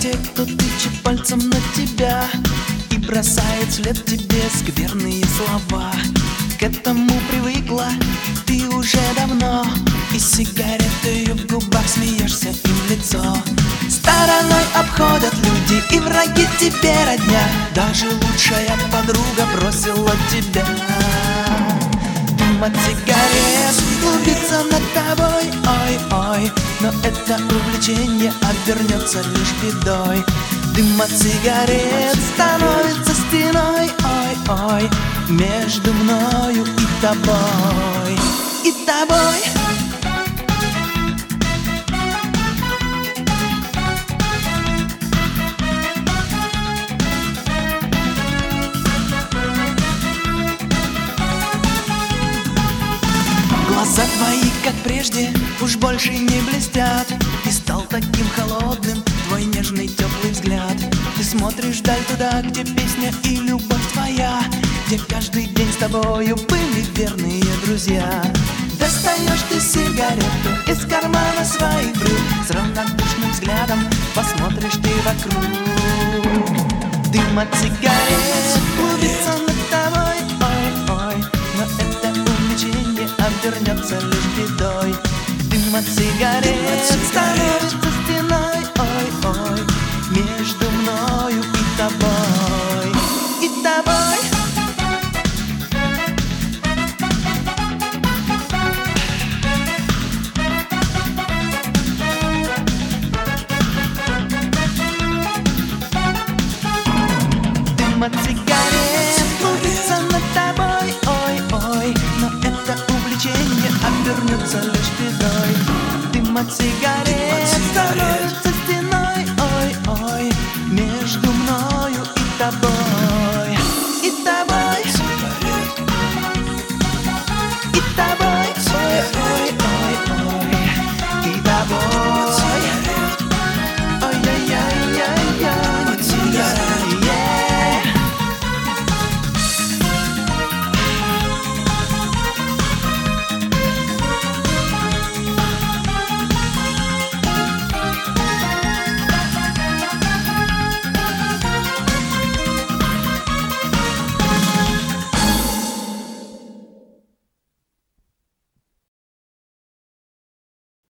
те, кто тычет пальцем на тебя и бросает вслед тебе скверные слова. К этому привыкла ты уже давно, и сигаретой в губах смеешься им в лицо. Стороной обходят люди и враги тебе родня, даже лучшая подруга бросила тебя. Дым от сигарет клубится над тобой, ой-ой, но это увлечение обернется лишь бедой. Дым от сигарет становится стеной, ой-ой, между мною и тобой, и тобой. Глаза твои, как прежде, уж больше не блестят, и стал таким холодным твой нежный теплый взгляд. Ты смотришь вдаль туда, где песня и любовь твоя, где каждый день с тобою были верные друзья. Достаешь ты сигарету из кармана своих брюк, с равнодушным взглядом посмотришь ты вокруг. Дым от сигарет клубится над тобой, ой-ой, но это увлечение обернется лишь бедой. Дым от сигарет становится стеной, ой-ой, между мною и тобой, и тобой. Дым от сигарет клубится над тобой, ой-ой, но это увлечение обернется лишь бедой. Дым от сигарет